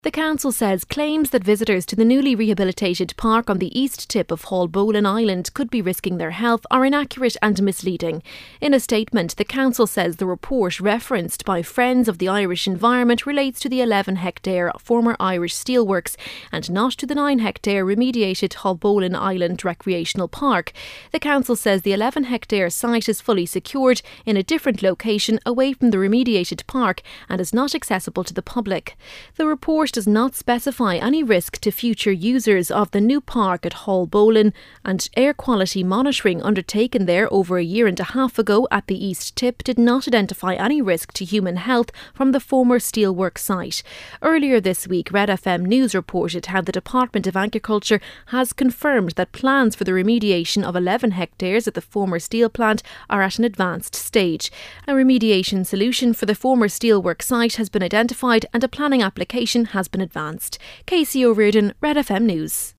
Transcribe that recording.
The council says claims that visitors to the newly rehabilitated park on the east tip of Haulbowline Island could be risking their health are inaccurate and misleading. In a statement, the council says the report referenced by Friends of the Irish Environment relates to the 11-hectare former Irish Steelworks and not to the 9-hectare remediated Haulbowline Island Recreational Park. The council says the 11-hectare site is fully secured in a different location away from the remediated park and is not accessible to the public. The report does not specify any risk to future users of the new park at Haulbowline, and air quality monitoring undertaken there over a year and a half ago at the east tip did not identify any risk to human health from the former steelwork site. Earlier this week, Red FM News reported how the Department of Agriculture has confirmed that plans for the remediation of 11 hectares at the former steel plant are at an advanced stage. A remediation solution for the former steelwork site has been identified and a planning application has been advanced. Casey O'Riordan, Red FM News.